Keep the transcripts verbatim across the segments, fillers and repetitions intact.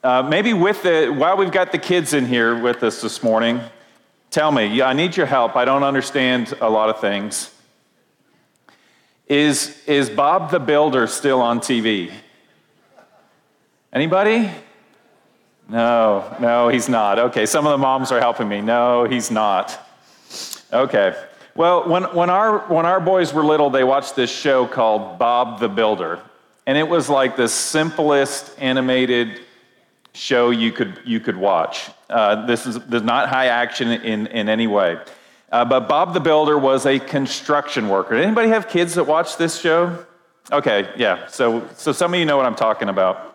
Uh, maybe with the, while we've got the kids in here with us this morning, tell me, yeah, I need your help. I don't understand a lot of things. Is, is Bob the Builder still on T V? Anybody? No, no, he's not. Okay, some of the moms are helping me. No, he's not. Okay. Well, when, when, our, when our boys were little, they watched this show called Bob the Builder. And it was like the simplest animated show you could you could watch. Uh, this is there's not high action in, in any way. Uh, but Bob the Builder was a construction worker. Did anybody have kids that watched this show? Okay, yeah. So so some of you know what I'm talking about.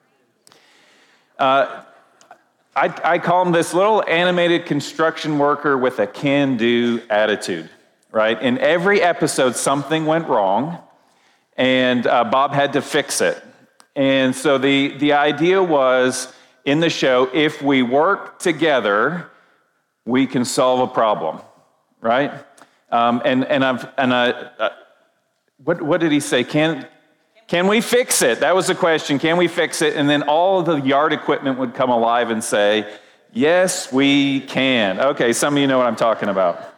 Uh, I, I call him this little animated construction worker with a can-do attitude, right? In every episode, something went wrong, and uh, Bob had to fix it. And so the, the idea was, in the show, if we work together, we can solve a problem, right? Um, and and I've and I, uh, what what did he say? Can can we fix it? That was the question. Can we fix it? And then all of the yard equipment would come alive and say, yes, we can. Okay, some of you know what I'm talking about.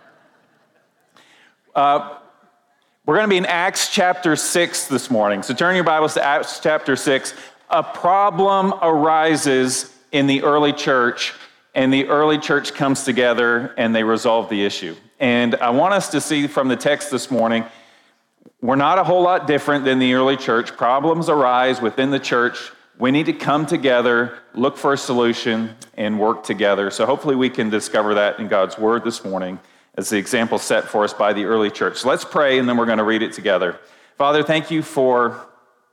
Uh, We're going to be in Acts chapter six this morning. So turn your Bibles to Acts chapter six. A problem arises in the early church, and the early church comes together and they resolve the issue. And I want us to see from the text this morning, we're not a whole lot different than the early church. Problems arise within the church. We need to come together, look for a solution, and work together. So hopefully we can discover that in God's word this morning, as the example set for us by the early church. So let's pray, and then we're going to read it together. Father, thank you for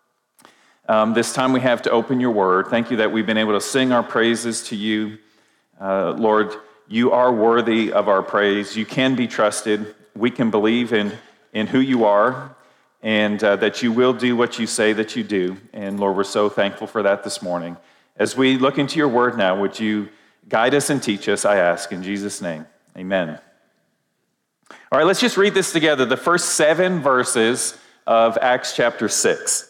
um, this time we have to open your word. Thank you that we've been able to sing our praises to you. Uh, Lord, you are worthy of our praise. You can be trusted. We can believe in, in who you are, and uh, that you will do what you say that you do. And Lord, we're so thankful for that this morning. As we look into your word now, would you guide us and teach us, I ask, in Jesus' name. Amen. All right, let's just read this together. The first seven verses of Acts chapter six.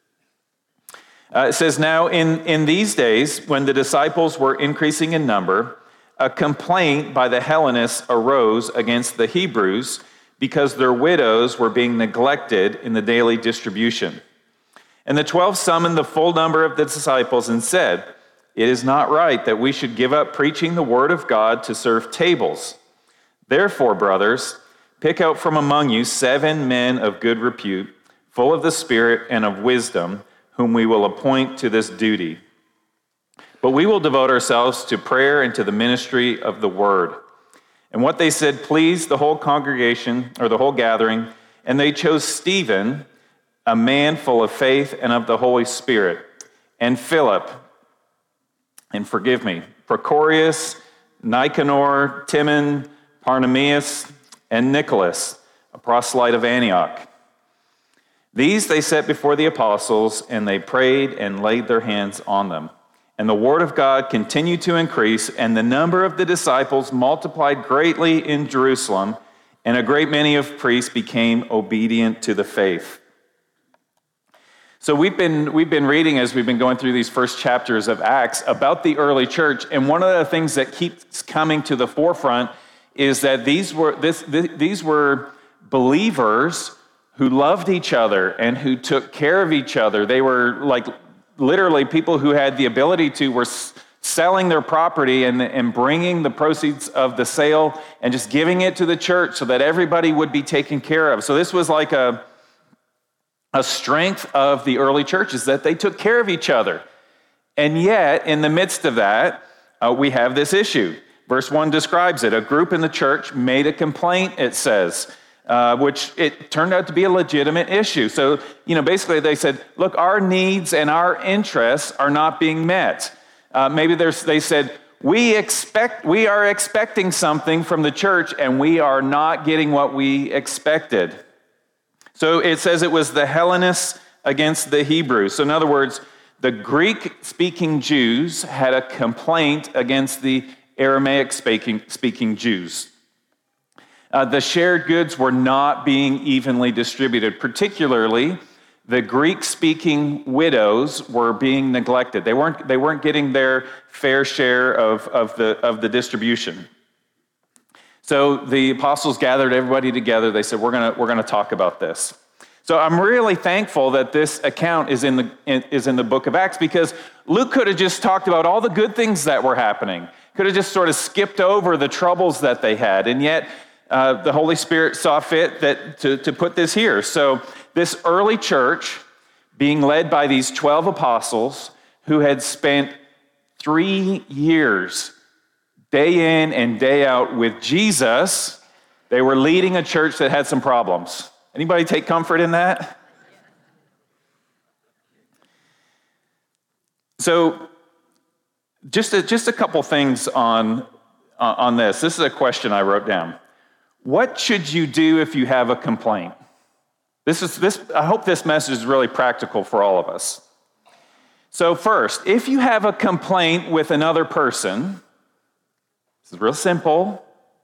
Uh, it says, Now in, in these days, when the disciples were increasing in number, a complaint by the Hellenists arose against the Hebrews because their widows were being neglected in the daily distribution. And the twelve summoned the full number of the disciples and said, It is not right that we should give up preaching the word of God to serve tables. Therefore, brothers, pick out from among you seven men of good repute, full of the Spirit and of wisdom, whom we will appoint to this duty. But we will devote ourselves to prayer and to the ministry of the word. And what they said pleased the whole congregation, or the whole gathering, and they chose Stephen, a man full of faith and of the Holy Spirit, and Philip, and forgive me, Procorius, Nicanor, Timon, Parnamius, and Nicholas, a proselyte of Antioch. These they set before the apostles, and they prayed and laid their hands on them. And the word of God continued to increase, and the number of the disciples multiplied greatly in Jerusalem, and a great many of priests became obedient to the faith. So we've been we've been reading, as we've been going through these first chapters of Acts, about the early church, and one of the things that keeps coming to the forefront is that these were this, th- these were believers who loved each other and who took care of each other. They were like literally people who had the ability to were s- selling their property and, and bringing the proceeds of the sale and just giving it to the church so that everybody would be taken care of. So this was like a, a strength of the early churches, that they took care of each other. And yet, in the midst of that, uh, we have this issue. Verse one describes it. A group in the church made a complaint, it says, uh, which it turned out to be a legitimate issue. So, you know, basically they said, look, our needs and our interests are not being met. Uh, maybe they said, we expect, we are expecting something from the church and we are not getting what we expected. So it says it was the Hellenists against the Hebrews. So in other words, the Greek-speaking Jews had a complaint against the Aramaic-speaking speaking Jews. Uh, the shared goods were not being evenly distributed. Particularly, the Greek-speaking widows were being neglected. They weren't, they weren't getting their fair share of, of, the, of the distribution. So the apostles gathered everybody together. They said, we're going we're gonna talk about this. So I'm really thankful that this account is in the is in the book of Acts, because Luke could have just talked about all the good things that were happening. Could have just sort of skipped over the troubles that they had. And yet uh, the Holy Spirit saw fit that to, to put this here. So this early church, being led by these twelve apostles who had spent three years, day in and day out with Jesus, they were leading a church that had some problems. Anybody take comfort in that? So just a, just a couple things on, uh, on this. This is a question I wrote down. What should you do if you have a complaint? This is this. I hope this message is really practical for all of us. So first, if you have a complaint with another person, this is real simple.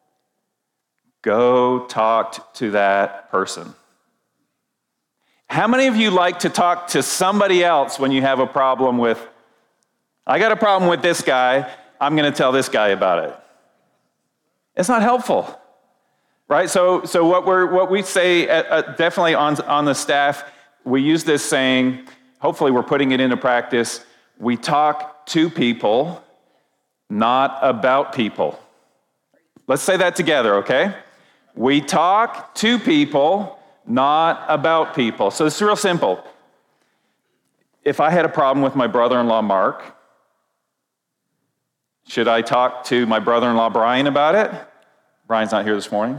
Go talk to that person. How many of you like to talk to somebody else when you have a problem with, I got a problem with this guy, I'm going to tell this guy about it? It's not helpful, right? So, so what we what we say, uh, uh, definitely on on the staff, we use this saying. Hopefully, we're putting it into practice. We talk to people, not about people. Let's say that together, okay? We talk to people, not about people. So it's real simple. If I had a problem with my brother-in-law, Mark, should I talk to my brother-in-law, Brian, about it? Brian's not here this morning.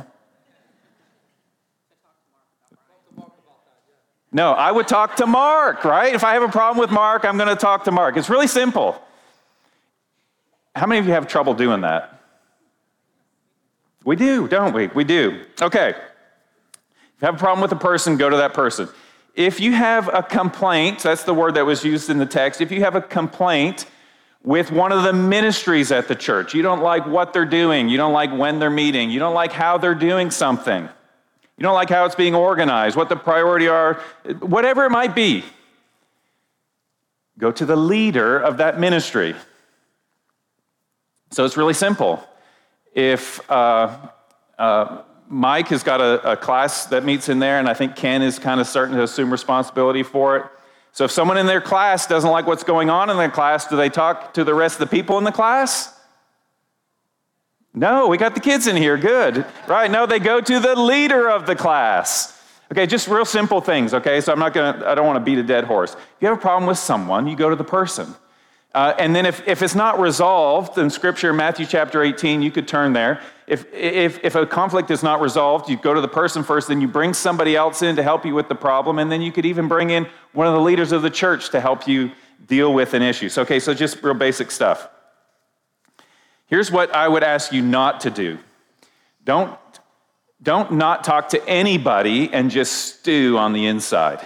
No, I would talk to Mark, right? If I have a problem with Mark, I'm going to talk to Mark. It's really simple. How many of you have trouble doing that? We do, don't we? We do. Okay. If you have a problem with a person, go to that person. If you have a complaint, that's the word that was used in the text. If you have a complaint with one of the ministries at the church, you don't like what they're doing, you don't like when they're meeting, you don't like how they're doing something, you don't like how it's being organized, what the priority are, whatever it might be, go to the leader of that ministry. So it's really simple. If uh, uh, Mike has got a, a class that meets in there, and I think Ken is kind of starting to assume responsibility for it. So if someone in their class doesn't like what's going on in their class, do they talk to the rest of the people in the class? No, we got the kids in here, good. Right, no, they go to the leader of the class. Okay, just real simple things, okay? So I'm not gonna, I don't want to beat a dead horse. If you have a problem with someone, you go to the person. Uh, and then if, if it's not resolved in Scripture, Matthew chapter eighteen, you could turn there. If, if, if a conflict is not resolved, you go to the person first, then you bring somebody else in to help you with the problem, and then you could even bring in one of the leaders of the church to help you deal with an issue. So, okay, so just real basic stuff. Here's what I would ask you not to do. Don't, don't not talk to anybody and just stew on the inside.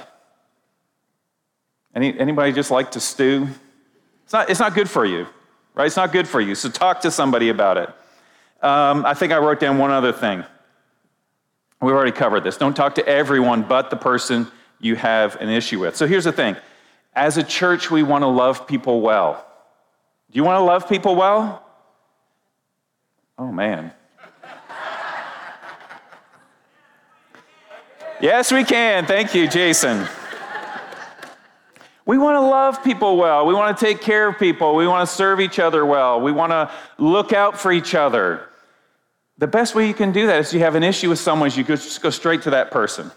Any, anybody just like to stew? It's not, it's not good for you, right? It's not good for you, so talk to somebody about it. Um, I think I wrote down one other thing. We've already covered this. Don't talk to everyone but the person you have an issue with. So here's the thing. As a church, we want to love people well. Do you want to love people well? Oh, man. Yes, we can. Thank you, Jason. We want to love people well. We want to take care of people. We want to serve each other well. We want to look out for each other. The best way you can do that is you have an issue with someone, is you just go straight to that person.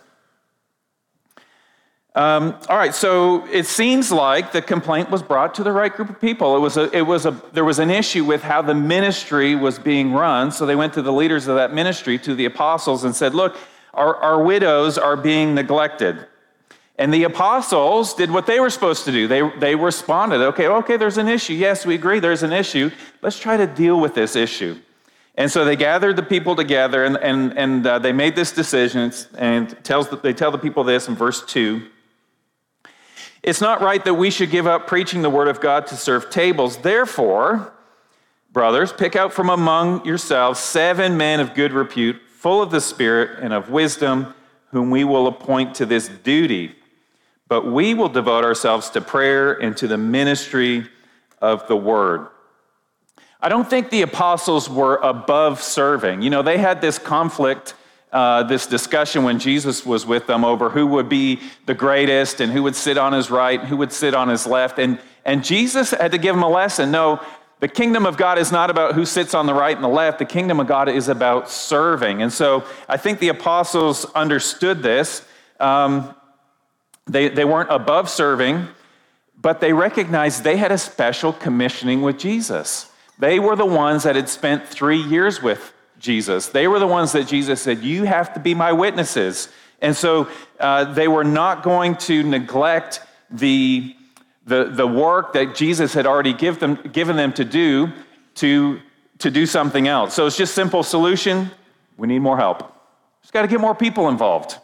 Um, all right, so it seems like the complaint was brought to the right group of people. It was a, it was a, there was an issue with how the ministry was being run, so they went to the leaders of that ministry, to the apostles, and said, look, our, our widows are being neglected. And the apostles did what they were supposed to do. They, they responded, okay, okay, there's an issue. Yes, we agree there's an issue. Let's try to deal with this issue. And so they gathered the people together, and, and, and uh, they made this decision, and tells the, they tell the people this in verse two. It's not right that we should give up preaching the word of God to serve tables. Therefore, brothers, pick out from among yourselves seven men of good repute, full of the Spirit and of wisdom, whom we will appoint to this duty. but we will devote ourselves to prayer and to the ministry of the word. I don't think the apostles were above serving. You know, they had this conflict, uh, this discussion when Jesus was with them over who would be the greatest and who would sit on his right and who would sit on his left. And, and Jesus had to give them a lesson. No, the kingdom of God is not about who sits on the right and the left. The kingdom of God is about serving. And so I think the apostles understood this. Um, they, they weren't above serving, but they recognized they had a special commissioning with Jesus. They were the ones that had spent three years with Jesus. They were the ones that Jesus said, you have to be my witnesses. And so uh, they were not going to neglect the, the, the work that Jesus had already give them, given them to do to, to do something else. So it's just simple solution. We need more help. Just got to get more people involved.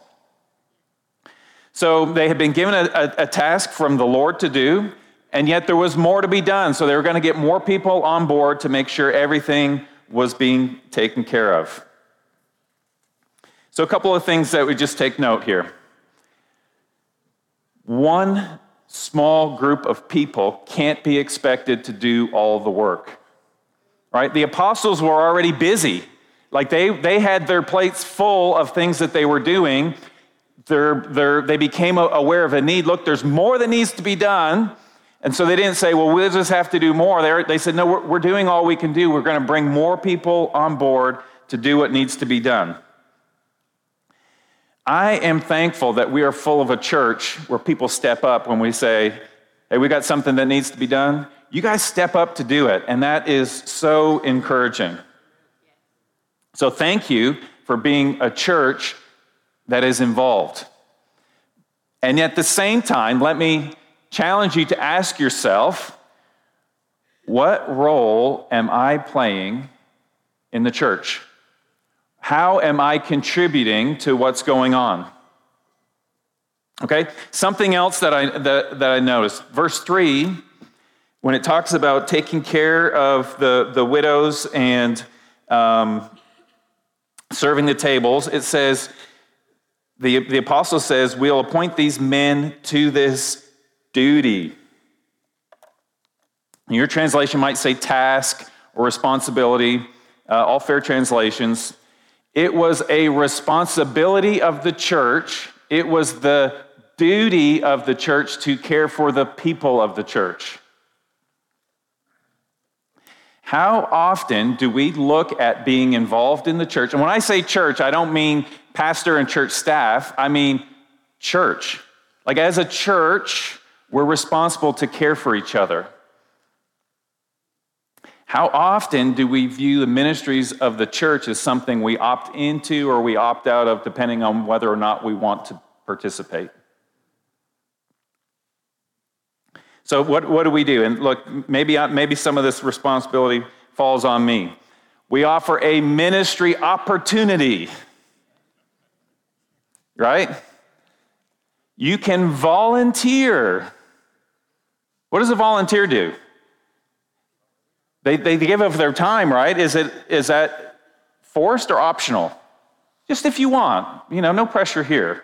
So they had been given a, a, a task from the Lord to do, and yet there was more to be done. So they were going to get more people on board to make sure everything was being taken care of. So a couple of things that we just take note here. One small group of people can't be expected to do all the work, right? The apostles were already busy. Like they, they had their plates full of things that they were doing. They're, they're, they became aware of a need. Look, there's more that needs to be done. And so they didn't say, well, we'll just have to do more. They, they said, no, we're, we're doing all we can do. We're going to bring more people on board to do what needs to be done. I am thankful that we are full of a church where people step up when we say, hey, we got something that needs to be done. You guys step up to do it. And that is so encouraging. So thank you for being a church that is involved. And yet at the same time, let me challenge you to ask yourself, what role am I playing in the church? How am I contributing to what's going on? Okay, something else that I that, that I noticed. Verse three, when it talks about taking care of the, the widows and um, serving the tables, it says, the, the apostle says, we'll appoint these men to this duty. Your translation might say task or responsibility, uh, all fair translations. It was a responsibility of the church. It was the duty of the church to care for the people of the church. How often do we look at being involved in the church? And when I say church, I don't mean pastor and church staff. I mean church. Like as a church, we're responsible to care for each other. How often do we view the ministries of the church as something we opt into or we opt out of, depending on whether or not we want to participate? So what, what do we do? And look, maybe, maybe some of this responsibility falls on me. We offer a ministry opportunity, right? You can volunteer. What does a volunteer do? They, they give of their time, right? Is it is that forced or optional? Just if you want, you know, no pressure here.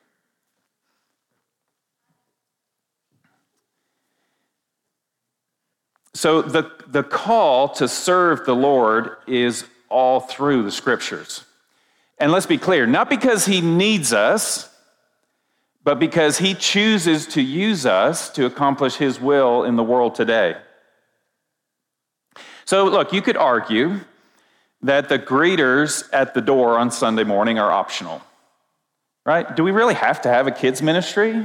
So the, the call to serve the Lord is all through the scriptures. And let's be clear, not because he needs us, but because he chooses to use us to accomplish his will in the world today. So look, you could argue that the greeters at the door on Sunday morning are optional, right? Do we really have to have a kids ministry?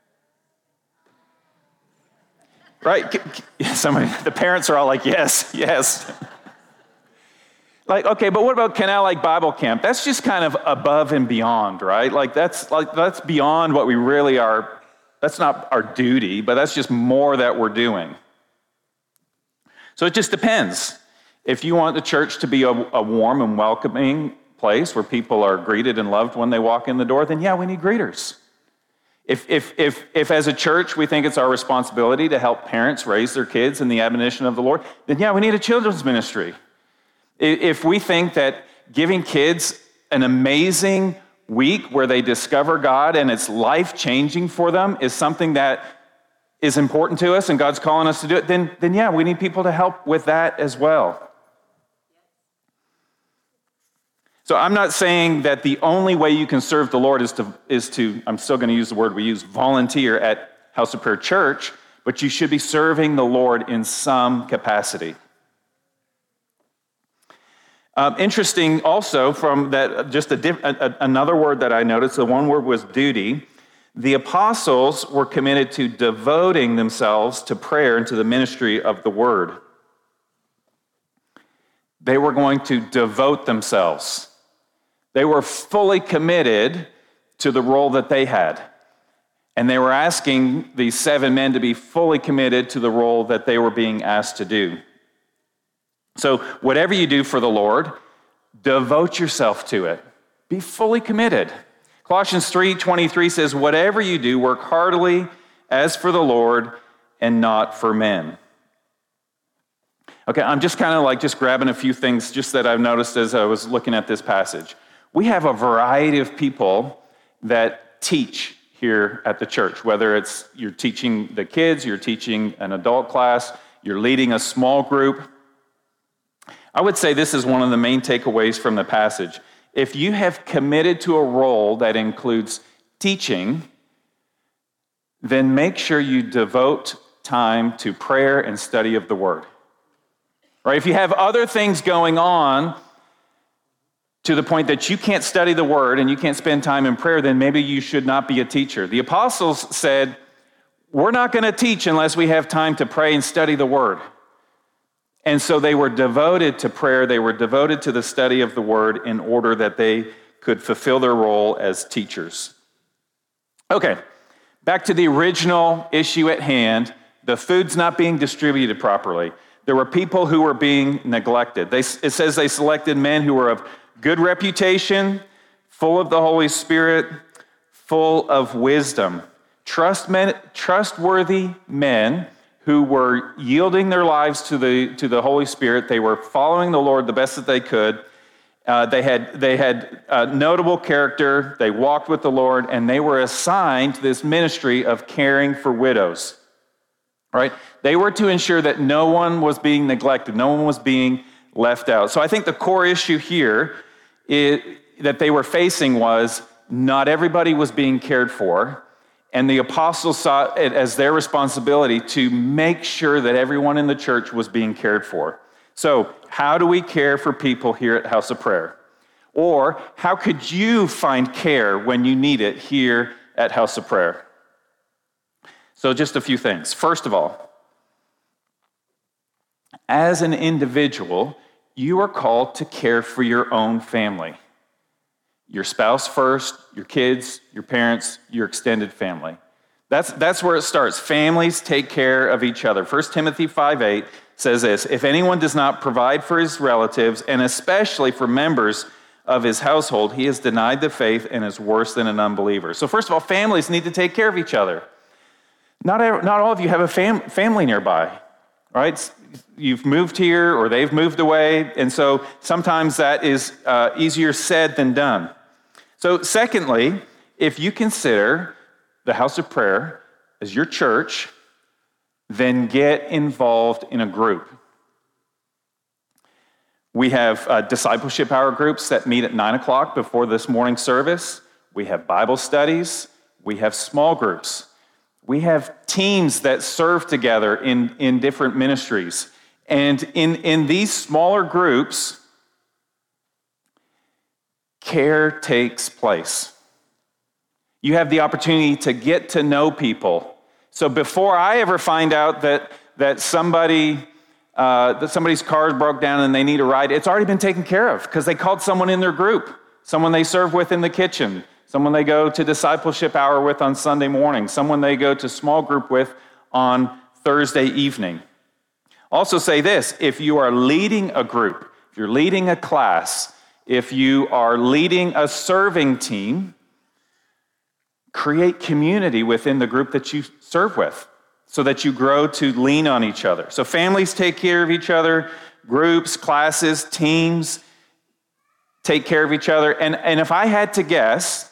Right? Somebody, the parents are all like, yes, yes. Like, okay, but what about Canal Lake Bible Camp? That's just kind of above and beyond, right? Like that's like that's beyond what we really are. That's not our duty, but that's just more that we're doing. So it just depends. If you want the church to be a, a warm and welcoming place where people are greeted and loved when they walk in the door, then yeah, we need greeters. If, if, if, if as a church we think it's our responsibility to help parents raise their kids in the admonition of the Lord, then yeah, we need a children's ministry. If we think that giving kids an amazing, week where they discover God and it's life-changing for them is something that is important to us and God's calling us to do it, then, then yeah, we need people to help with that as well. So I'm not saying that the only way you can serve the Lord is to, is to, I'm still going to use the word we use, volunteer at House of Prayer Church, but you should be serving the Lord in some capacity. Um, interesting also from that, just a, diff, a, another word that I noticed, the one word was duty. The apostles were committed to devoting themselves to prayer and to the ministry of the word. They were going to devote themselves. They were fully committed to the role that they had. And they were asking these seven men to be fully committed to the role that they were being asked to do. So whatever you do for the Lord, devote yourself to it. Be fully committed. Colossians three twenty-three says, whatever you do, work heartily as for the Lord and not for men. Okay, I'm just kind of like just grabbing a few things just that I've noticed as I was looking at this passage. We have a variety of people that teach here at the church, whether it's you're teaching the kids, you're teaching an adult class, you're leading a small group. I would say this is one of the main takeaways from the passage. If you have committed to a role that includes teaching, then make sure you devote time to prayer and study of the word. Right? If you have other things going on to the point that you can't study the word and you can't spend time in prayer, then maybe you should not be a teacher. The apostles said, we're not going to teach unless we have time to pray and study the word. And so they were devoted to prayer. They were devoted to the study of the word in order that they could fulfill their role as teachers. Okay, back to the original issue at hand. The food's not being distributed properly. There were people who were being neglected. They, it says they selected men who were of good reputation, full of the Holy Spirit, full of wisdom. Trust men, trustworthy men who were yielding their lives to the, to the Holy Spirit. They were following the Lord the best that they could. Uh, they had, they had uh, notable character. They walked with the Lord, and they were assigned to this ministry of caring for widows. Right? They were to ensure that no one was being neglected, no one was being left out. So I think the core issue here is, that they were facing was not everybody was being cared for, and the apostles saw it as their responsibility to make sure that everyone in the church was being cared for. So how do we care for people here at House of Prayer? Or how could you find care when you need it here at House of Prayer? So just a few things. First of all, as an individual, you are called to care for your own family. Your spouse first, your kids, your parents, your extended family. That's, that's where it starts. Families take care of each other. First Timothy five eight says this, if anyone does not provide for his relatives, and especially for members of his household, he has denied the faith and is worse than an unbeliever. So first of all, families need to take care of each other. Not, not all of you have a fam, family nearby, right? You've moved here or they've moved away, and so sometimes that is uh, easier said than done. So secondly, if you consider the House of Prayer as your church, then get involved in a group. We have uh, discipleship hour groups that meet at nine o'clock before this morning service. We have Bible studies. We have small groups. We have teams that serve together in, in different ministries. And in, in these smaller groups, care takes place. You have the opportunity to get to know people. So before I ever find out that, that somebody uh, that somebody's car broke down and they need a ride, it's already been taken care of because they called someone in their group, someone they serve with in the kitchen, someone they go to discipleship hour with on Sunday morning, someone they go to small group with on Thursday evening. Also say this, if you are leading a group, if you're leading a class, if you are leading a serving team, create community within the group that you serve with so that you grow to lean on each other. So families take care of each other, groups, classes, teams. take care of each other. And, and if I had to guess,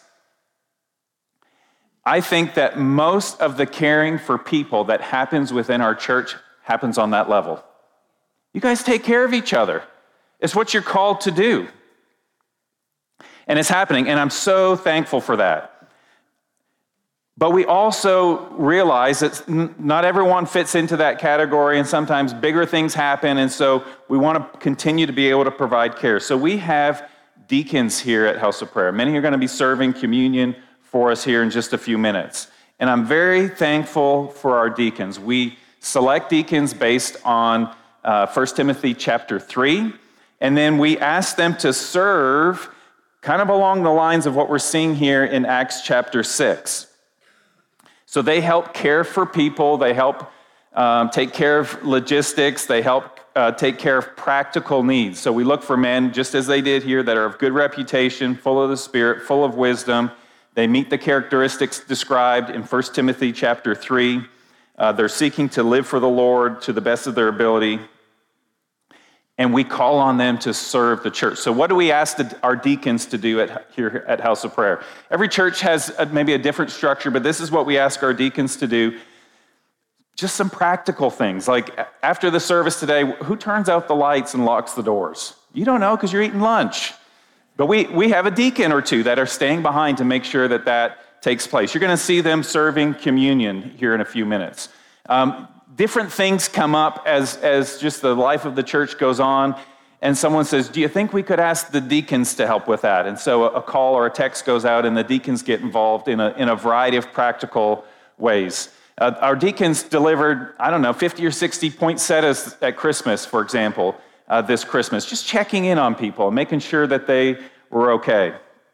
I think that most of the caring for people that happens within our church happens on that level. You guys take care of each other. It's what you're called to do. And it's happening, and I'm so thankful for that. But we also realize that not everyone fits into that category, and sometimes bigger things happen, and so we want to continue to be able to provide care. So we have deacons here at House of Prayer. Many are going to be serving communion for us here in just a few minutes. And I'm very thankful for our deacons. We select deacons based on uh, First Timothy chapter three, and then we ask them to serve kind of along the lines of what we're seeing here in Acts chapter six. So they help care for people, they help um, take care of logistics, they help uh, take care of practical needs. So we look for men, just as they did here, that are of good reputation, full of the Spirit, full of wisdom. They meet the characteristics described in First Timothy chapter three. Uh, they're seeking to live for the Lord to the best of their ability. And we call on them to serve the church. So what do we ask the, our deacons to do at, here at House of Prayer? Every church has a, maybe a different structure, but this is what we ask our deacons to do. Just some practical things, like after the service today, who turns out the lights and locks the doors? You don't know because you're eating lunch. But we, we have a deacon or two that are staying behind to make sure that that takes place. You're going to see them serving communion here in a few minutes. Um, Different things come up as, as just the life of the church goes on, and someone says, do you think we could ask the deacons to help with that? And so a call or a text goes out, and the deacons get involved in a, in a variety of practical ways. Uh, our deacons delivered, I don't know, fifty or sixty poinsettias at Christmas, for example, uh, this Christmas, just checking in on people, making sure that they were okay.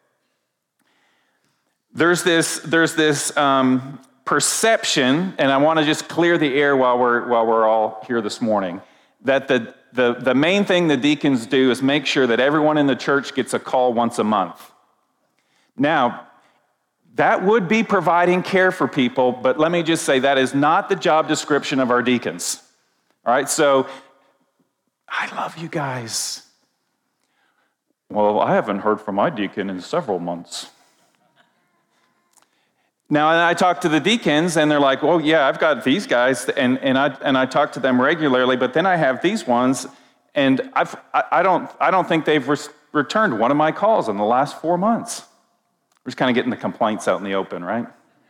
There's this, there's this, um, perception, and I want to just clear the air while we're while we're all here this morning, that the, the, the main thing the deacons do is make sure that everyone in the church gets a call once a month. Now, that would be providing care for people, but let me just say that is not the job description of our deacons. All right, so I love you guys. Well, I haven't heard from my deacon in several months. Now, I talk to the deacons, and they're like, well, yeah, I've got these guys, and, and, I, and I talk to them regularly, but then I have these ones, and I've, I, I, don't, I don't think they've re- returned one of my calls in the last four months. We're just kind of getting the complaints out in the open, right?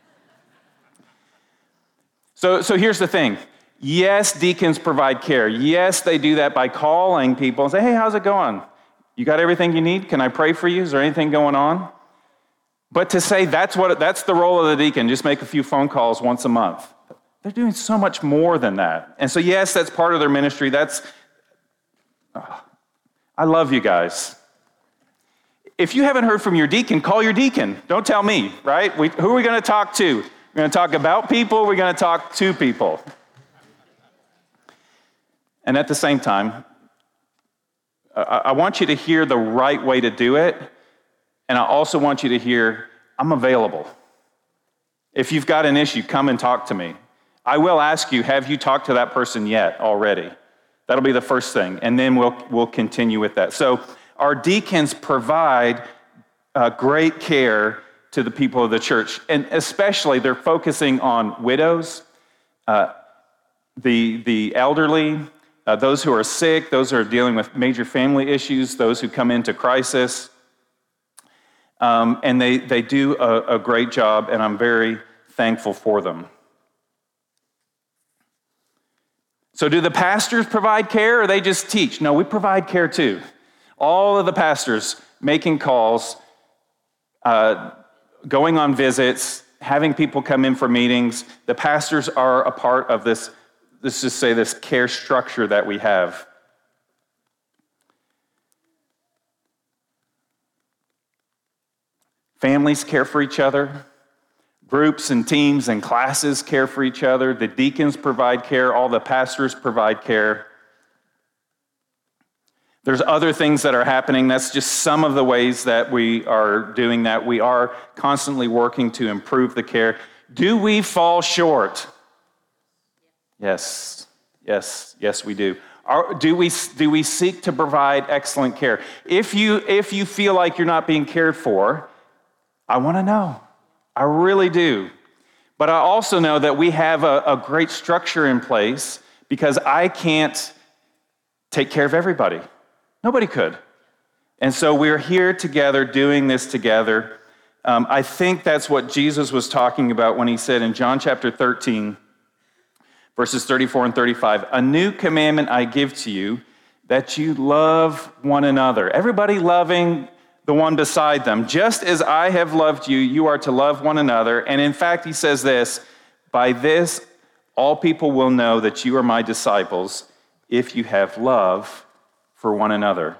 So, so here's the thing. Yes, deacons provide care. Yes, they do that by calling people and say, hey, how's it going? You got everything you need? Can I pray for you? Is there anything going on? But to say that's what that's the role of the deacon, just make a few phone calls once a month. They're doing so much more than that. And so, yes, that's part of their ministry. That's, oh, I love you guys. If you haven't heard from your deacon, call your deacon. Don't tell me, right? We, who are we going to talk to? We're going to talk about people. We're going to talk to people. And at the same time, I, I want you to hear the right way to do it. And I also want you to hear, I'm available. If you've got an issue, come and talk to me. I will ask you, have you talked to that person yet already? That'll be the first thing, and then we'll we'll continue with that. So our deacons provide uh, great care to the people of the church, and especially they're focusing on widows, uh, the, the elderly, uh, those who are sick, those who are dealing with major family issues, those who come into crisis. Um, and they, they do a, a great job, and I'm very thankful for them. So do the pastors provide care, or they just teach? No, we provide care too. All of the pastors making calls, uh, going on visits, having people come in for meetings. The pastors are a part of this, let's just say this care structure that we have. Families care for each other. Groups and teams and classes care for each other. The deacons provide care. All the pastors provide care. There's other things that are happening. That's just some of the ways that we are doing that. We are constantly working to improve the care. Do we fall short? Yes. Yes, yes, we do. Are, do we do we seek to provide excellent care? If you if you feel like you're not being cared for, I want to know. I really do. But I also know that we have a, a great structure in place because I can't take care of everybody. Nobody could. And so we're here together doing this together. Um, I think that's what Jesus was talking about when he said in John chapter thirteen, verses thirty-four and thirty-five, a new commandment I give to you, that you love one another. Everybody loving the one beside them. Just as I have loved you, you are to love one another. And in fact, he says this, by this, all people will know that you are my disciples if you have love for one another.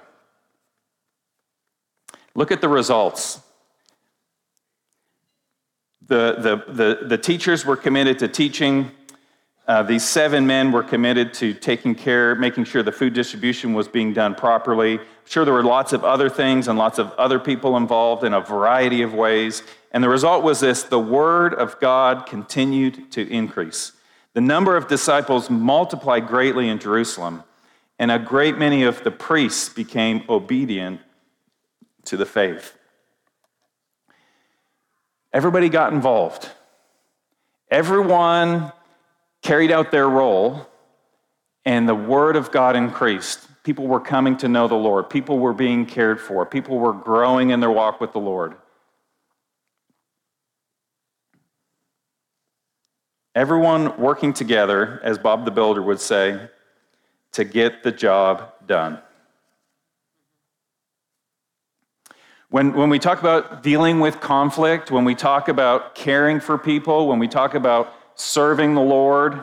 Look at the results. The, the, the, the teachers were committed to teaching. Uh, these seven men were committed to taking care, making sure the food distribution was being done properly. I'm sure there were lots of other things and lots of other people involved in a variety of ways. And the result was this: the word of God continued to increase. The number of disciples multiplied greatly in Jerusalem, and a great many of the priests became obedient to the faith. Everybody got involved. Everyone carried out their role, and the word of God increased. People were coming to know the Lord. People were being cared for. People were growing in their walk with the Lord. Everyone working together, as Bob the Builder would say, to get the job done. When, when we talk about dealing with conflict, when we talk about caring for people, when we talk about serving the Lord,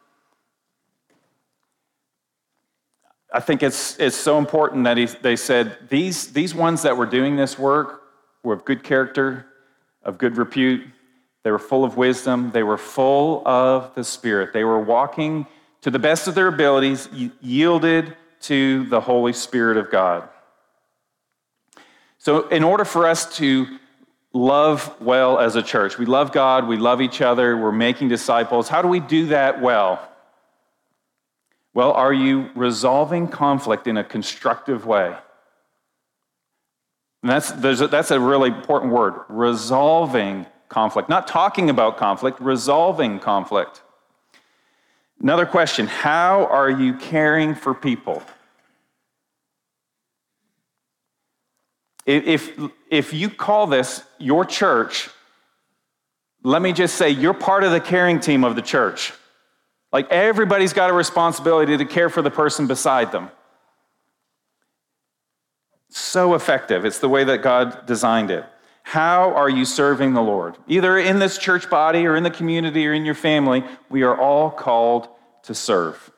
I think it's it's so important that he, they said, these, these ones that were doing this work were of good character, of good repute. They were full of wisdom. They were full of the Spirit. They were walking to the best of their abilities, yielded to the Holy Spirit of God. So in order for us to love well as a church, we love God, we love each other, we're making disciples. How do we do that well? Well, are you resolving conflict in a constructive way? And that's, there's a, that's a really important word, resolving conflict. Not talking about conflict, resolving conflict. Another question, how are you caring for people? If, if you call this your church, let me just say, you're part of the caring team of the church. Like, everybody's got a responsibility to care for the person beside them. So effective. It's the way that God designed it. How are you serving the Lord? Either in this church body or in the community or in your family, we are all called to serve.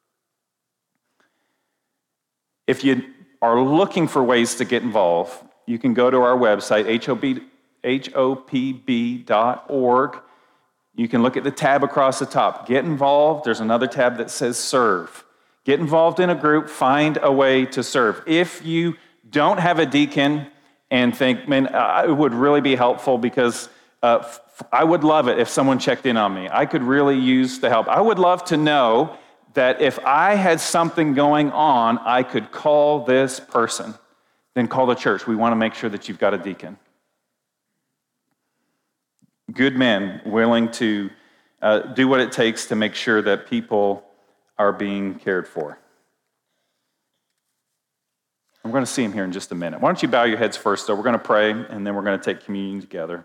If you are looking for ways to get involved, you can go to our website, H O P B dot org. You can look at the tab across the top. Get involved. There's another tab that says serve. Get involved in a group. Find a way to serve. If you don't have a deacon and think, man, uh, it would really be helpful because uh, f- I would love it if someone checked in on me. I could really use the help. I would love to know that if I had something going on, I could call this person, then call the church. We want to make sure that you've got a deacon. Good men willing to uh, do what it takes to make sure that people are being cared for. I'm going to see him here in just a minute. Why don't you bow your heads first, though? We're going to pray, and then we're going to take communion together.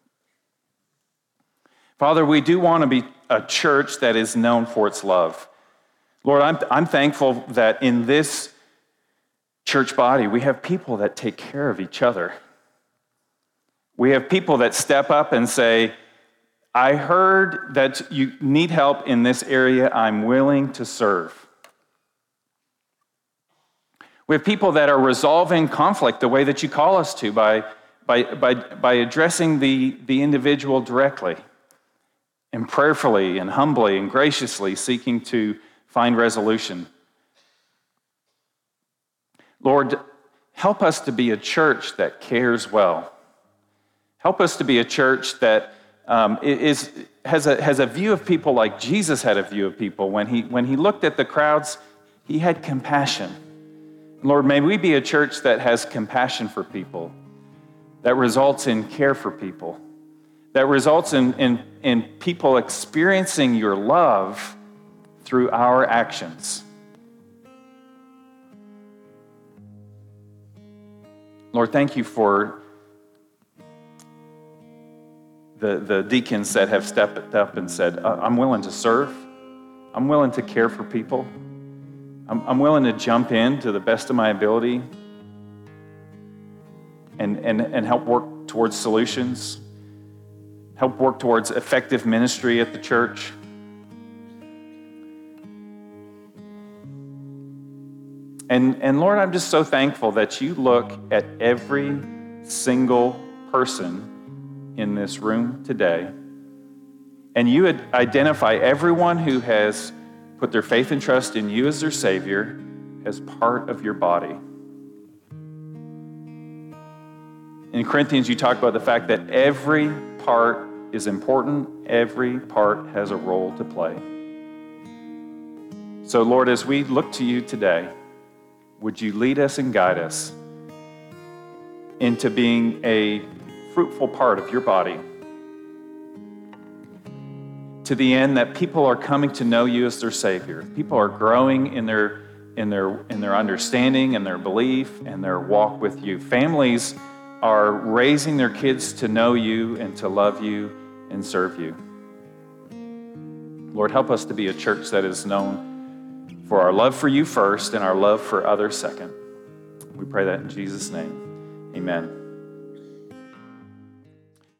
Father, we do want to be a church that is known for its love. Lord, I'm, I'm thankful that in this church body, we have people that take care of each other. We have people that step up and say, I heard that you need help in this area. I'm willing to serve. We have people that are resolving conflict the way that you call us to by, by, by, by addressing the, the individual directly and prayerfully and humbly and graciously seeking to find resolution. Lord, help us to be a church that cares well. Help us to be a church that um, is has a has a view of people like Jesus had a view of people. When he when he looked at the crowds, he had compassion. Lord, may we be a church that has compassion for people, that results in care for people, that results in, in, in people experiencing your love through our actions. Lord, thank you for the, the deacons that have stepped up and said, I'm willing to serve. I'm willing to care for people. I'm, I'm willing to jump in to the best of my ability and, and, and help work towards solutions, help work towards effective ministry at the church. And, and Lord, I'm just so thankful that you look at every single person in this room today, and you would identify everyone who has put their faith and trust in you as their Savior as part of your body. In Corinthians, you talk about the fact that every part is important, every part has a role to play. So, Lord, as we look to you today, would you lead us and guide us into being a fruitful part of your body, to the end that people are coming to know you as their Savior. People are growing in their in their in their understanding and their belief and their walk with you. Families are raising their kids to know you and to love you and serve you. Lord, help us to be a church that is known for our love for you first and our love for others second. We pray that in Jesus' name. Amen.